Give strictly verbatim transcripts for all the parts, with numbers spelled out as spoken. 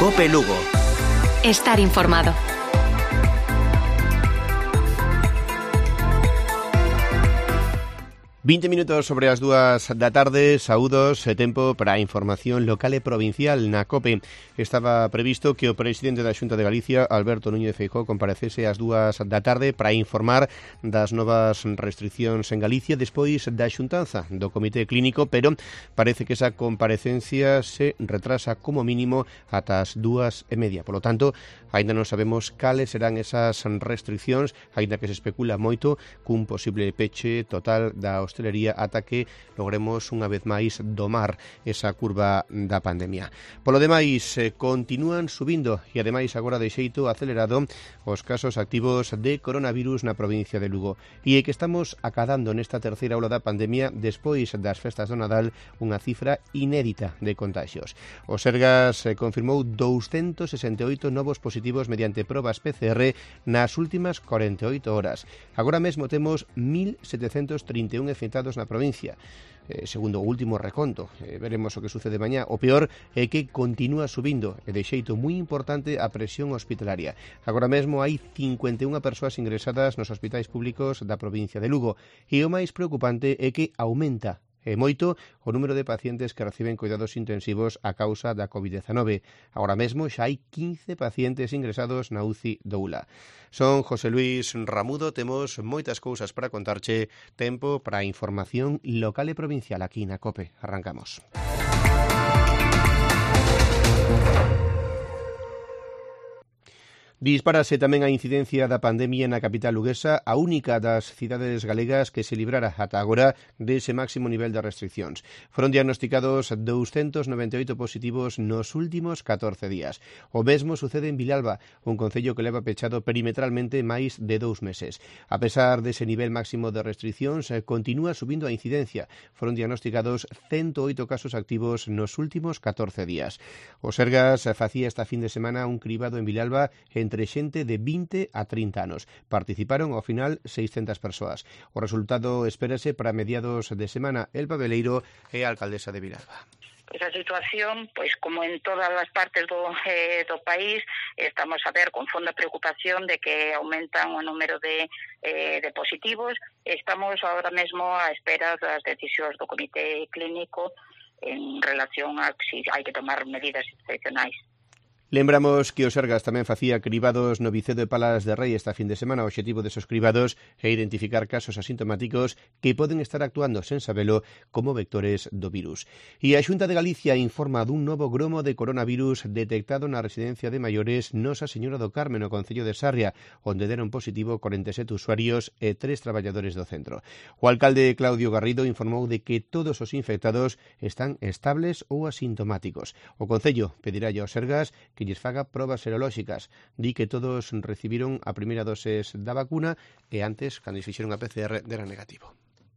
COPE Lugo. Estar informado. vinte minutos sobre as dúas da tarde, saúdos e tempo para a información local e provincial na COPE. Estaba previsto que o presidente da Xunta de Galicia, Alberto Núñez Feijóo, comparecese ás dúas da tarde para informar das novas restriccións en Galicia despois da xuntanza do Comité Clínico, pero parece que esa comparecencia se retrasa como mínimo ata as dúas e media. Por lo tanto, aínda non sabemos cales serán esas restriccións, aínda que se especula moito cun posible peche total da hostelería ata que logremos unha vez máis domar esa curva da pandemia. Polo demais, eh, continúan subindo e ademais agora de xeito acelerado os casos activos de coronavirus na provincia de Lugo. E é que estamos acadando nesta terceira ola da pandemia despois das festas do Nadal unha cifra inédita de contagios. O Sergas eh, confirmou doscientos sesenta e oito novos positivos mediante probas P C R nas últimas corenta e oito horas. Agora mesmo temos mil setecentos trinta e un infectados na provincia. Eh, segundo o último reconto, eh, veremos o que sucede mañá. O peor é que continúa subindo e de xeito moi importante a presión hospitalaria. Agora mesmo hai cincuenta e unha persoas ingresadas nos hospitais públicos da provincia de Lugo e o máis preocupante é que aumenta e moito o número de pacientes que reciben cuidados intensivos a causa da covid diecinueve. Agora mesmo xa hai quince pacientes ingresados na U C I do U L A. Son José Luis Ramudo, temos moitas cousas para contarche, tempo para a información local e provincial aquí na COPE. Arrancamos. Dispárase tamén a incidencia da pandemia na capital luguesa, a única das cidades galegas que se librara ata agora dese máximo nivel de restriccións. Foron diagnosticados doscientos noventa e oito positivos nos últimos catorce días. O mesmo sucede en Vilalba, un concello que leva pechado perimetralmente máis de dous meses. A pesar dese nivel máximo de restriccións, continúa subindo a incidencia. Foron diagnosticados ciento oito casos activos nos últimos catorce días. O Sergas facía esta fin de semana un cribado en Vilalba entre entre xente de vinte a trinta anos. Participaron ao final seiscentas persoas. O resultado espérase para mediados de semana. El Pabeleiro é a alcaldesa de Vilalba. Esa situación, pois como en todas as partes do, eh, do país, estamos a ver con fonda preocupación de que aumentan o número de, eh, de positivos. Estamos ahora mesmo á espera das decisións do Comité Clínico en relación a si hai que tomar medidas excepcionais. Lembramos que o Sergas tamén facía cribados no Vicedo de Palas de Rei esta fin de semana. O obxectivo desos cribados é identificar casos asintomáticos que poden estar actuando sen sabelo como vectores do virus. E a Xunta de Galicia informa dun novo gromo de coronavirus detectado na residencia de maiores Nosa Señora do Carme no concello de Sarria, onde deron positivo corenta e sete usuarios e tres traballadores do centro. O alcalde Claudio Garrido informou de que todos os infectados están estables ou asintomáticos. O concello pedirá ao Sergas que lles faga probas serolóxicas. Di que todos recibiron a primeira doses da vacuna e antes, cando fixeron a P C R, era negativo.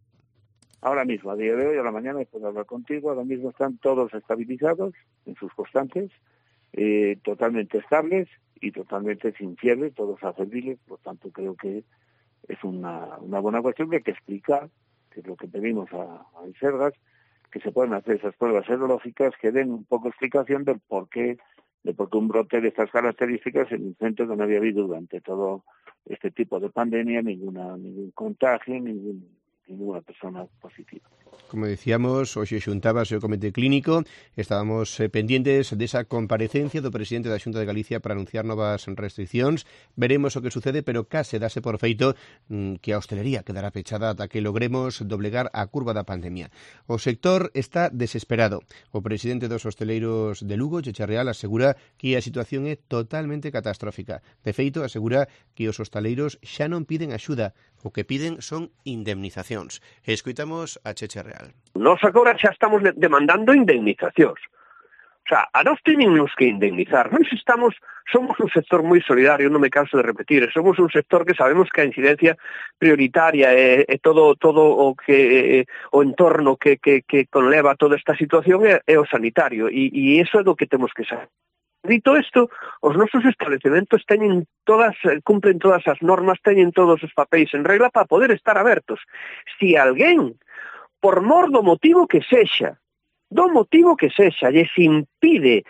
Ahora mismo, a día de hoy, a la mañana, después de hablar contigo, ahora mismo están todos estabilizados en sus constantes, eh, totalmente estables y totalmente sin fiebre, todos acerbiles. Por tanto, creo que es una, una buena cuestión que hay que explicar, que es lo que pedimos a, a Sergas, que se pueden hacer esas pruebas serológicas que den un poco explicación del por qué de por qué un brote de estas características en un centro que no había habido durante todo este tipo de pandemia ninguna ningún contagio, ningún, ninguna persona positiva. Como decíamos, hoxe xuntábase o Comité Clínico, estábamos eh, pendientes desa comparecencia do presidente da Xunta de Galicia para anunciar novas restriccións. Veremos o que sucede, pero case dase por feito mmm, que a hostelería quedará pechada ata que logremos doblegar a curva da pandemia. O sector está desesperado. O presidente dos hosteleiros de Lugo, Cheche Real, asegura que a situación é totalmente catastrófica. De feito, asegura que os hostaleiros xa non piden axuda, o que piden son indemnizacións. Escoitamos a Cheche Real. Nos agora xa estamos demandando indemnizacións. O sea, a nós tenemos que indemnizar. Nós estamos, somos un sector moi solidario, non me canso de repetir, somos un sector que sabemos que a incidencia prioritaria e, e todo todo o que e, o entorno que, que, que conleva toda esta situación é, é o sanitario e, e iso é do que temos que saber. Dito isto, os nosos establecementos teñen todas, cumplen todas as normas, teñen todos os papéis en regla para poder estar abertos. Si alguén, por mor do motivo que sexa, do motivo que sexa, lles impide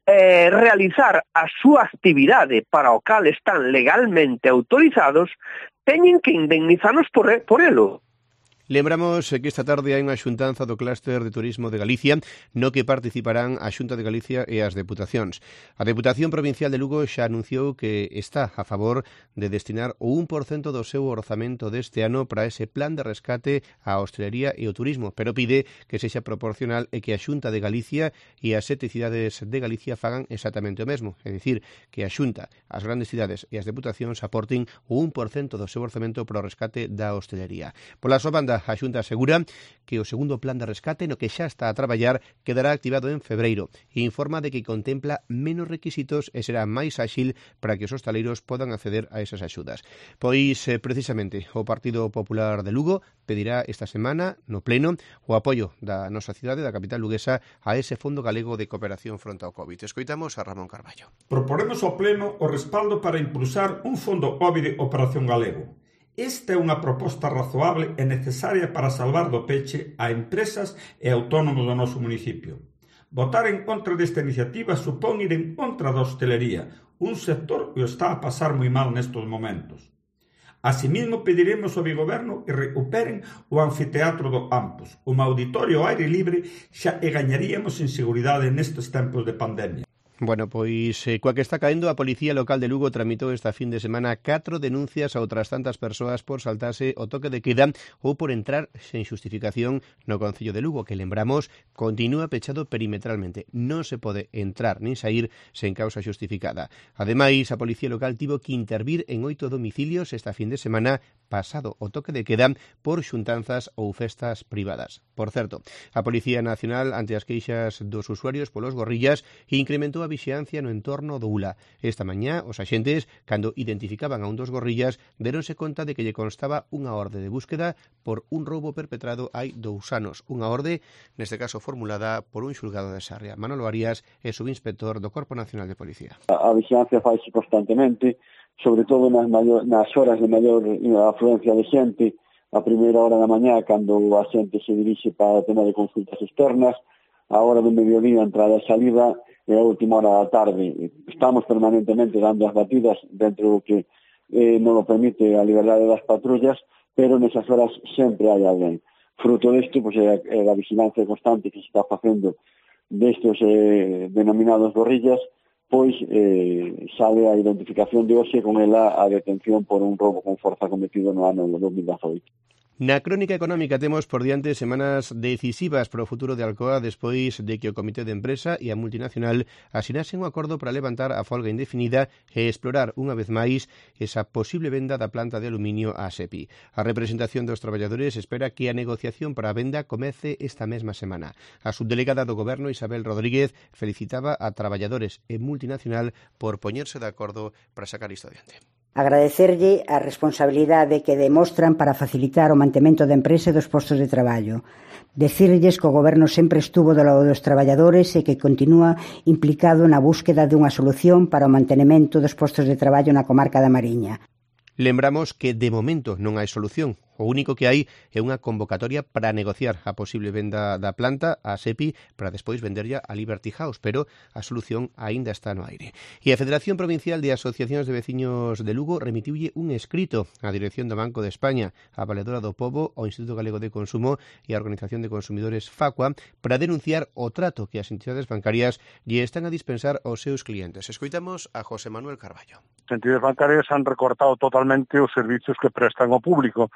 eh, realizar a súa actividade para o cal están legalmente autorizados, teñen que indemnizarnos por, por elo. Lembramos que esta tarde hai unha xuntanza do Clúster de Turismo de Galicia no que participarán a Xunta de Galicia e as deputacións. A Deputación Provincial de Lugo xa anunciou que está a favor de destinar o un por cento do seu orzamento deste ano para ese plan de rescate á hostelería e o turismo, pero pide que sexa proporcional e que a Xunta de Galicia e as sete cidades de Galicia fagan exactamente o mesmo, é dicir, que a Xunta, as grandes cidades e as deputacións aporten o un por cento do seu orzamento para o rescate da hostelería. Pola súa banda, a Xunta asegura que o segundo plan de rescate no que xa está a traballar quedará activado en febreiro e informa de que contempla menos requisitos e será máis áxil para que os hostaleiros podan acceder a esas axudas. Pois, eh, precisamente, o Partido Popular de Lugo pedirá esta semana no Pleno o apoio da nosa cidade, da capital luguesa, a ese Fondo Galego de Cooperación fronte ao COVID. Escoitamos a Ramón Carballo. Proponemos ao Pleno o respaldo para impulsar un Fondo COVID de Operación Galego. Esta é unha proposta razoable e necesaria para salvar do peche a empresas e autónomos do noso municipio. Votar en contra desta iniciativa supón ir en contra da hostelería, un sector que o está a pasar moi mal nestes momentos. Asimismo, pediremos ao Bigoberno que recuperen o anfiteatro do Ampus, un auditorio ao aire libre, xa e gañaríamos en seguridade nestes tempos de pandemia. Bueno, pois, eh, coa que está caendo, a Policía Local de Lugo tramitou esta fin de semana catro denuncias a outras tantas persoas por saltarse o toque de queda ou por entrar sen xustificación no Concello de Lugo, que, lembramos, continúa pechado perimetralmente. Non se pode entrar nin sair sen causa xustificada. Ademais, a Policía Local tivo que intervir en oito domicilios esta fin de semana pasado o toque de queda por xuntanzas ou festas privadas. Por certo, a Policía Nacional, ante as queixas dos usuarios polos gorrillas, incrementou a vixiancia no entorno do U L A. Esta mañá, os axentes, cando identificaban a un dos gorrillas, deronse conta de que lle constaba unha orde de búsqueda por un roubo perpetrado hai dous anos. Unha orde, neste caso formulada por un xulgado de Sarria. Manolo Arias é subinspector do Corpo Nacional de Policía. A, a vixiancia faise constantemente, sobre todo nas, maior, nas horas de maior afluencia de xente, a primeira hora da mañá, cando a xente se dirixe para o tema de consultas externas, a hora do mediodía, entrada e salida, e a última hora da tarde. Estamos permanentemente dando as batidas dentro do que eh, non o permite a liberdade das patrullas, pero nesas horas sempre hai alguén. Fruto disto, pois, é a vigilancia constante que se está facendo destes eh, denominados gorrillas, pois eh, sale a identificación de hoxe con ela a detención por un roubo con forza cometido no ano dos mil dezaoito. Na crónica económica temos por diante semanas decisivas para o futuro de Alcoa despois de que o Comité de Empresa e a multinacional asinasen un acordo para levantar a folga indefinida e explorar unha vez máis esa posible venda da planta de aluminio á SEPI. A representación dos traballadores espera que a negociación para a venda comece esta mesma semana. A subdelegada do Goberno, Isabel Rodríguez, felicitaba a traballadores e multinacional por poñerse de acordo para sacar isto adiante. Agradecerlle a responsabilidade que demostran para facilitar o mantemento da empresa e dos postos de traballo. Decirlles que o Goberno sempre estuvo do lado dos traballadores e que continúa implicado na búsqueda dunha solución para o mantenimento dos postos de traballo na comarca da Mariña. Lembramos que de momento non hai solución. O único que hai é unha convocatoria para negociar a posible venda da planta á SEPI para despois venderlla a Liberty House, pero a solución aínda está no aire. E a Federación Provincial de Asociacións de Veciños de Lugo remitiulle un escrito á Dirección do Banco de España, a Valedora do Pobo, ao Instituto Galego de Consumo e a Organización de Consumidores Facua para denunciar o trato que as entidades bancarias lle están a dispensar aos seus clientes. Escoitamos a José Manuel Carballo. As entidades bancarias han recortado totalmente os servizos que prestan ao público.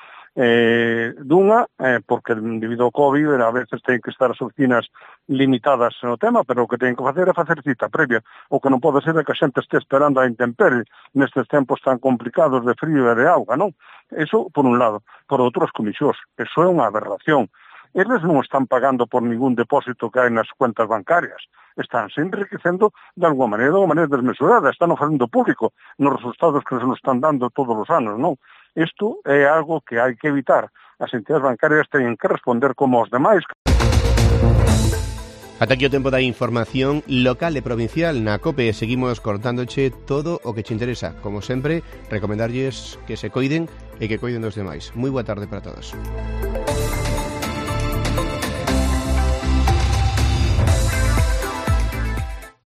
Eh, dunha, eh, porque debido ao COVID a veces ten que estar as oficinas limitadas no tema, pero o que ten que facer é facer cita previa. O que non pode ser é que a xente este esperando a intemperie nestes tempos tan complicados de frío e de auga, non? Eso por un lado. Por outro, as comisións. Eso é unha aberración. Eles non están pagando por ningún depósito que hai nas cuentas bancarias. Están se enriquecendo de alguma maneira, de unha maneira desmesurada. Están facendo público nos resultados que nos están dando todos os anos, non? Isto é algo que hai que evitar. As entidades bancarias teñen que responder como os demais. Ata aquí o tempo da información local e provincial na COPE. Seguimos contándoche todo o que te interesa. Como sempre, recomendarlles que se coiden e que coiden dos demais. Moi boa tarde para todos.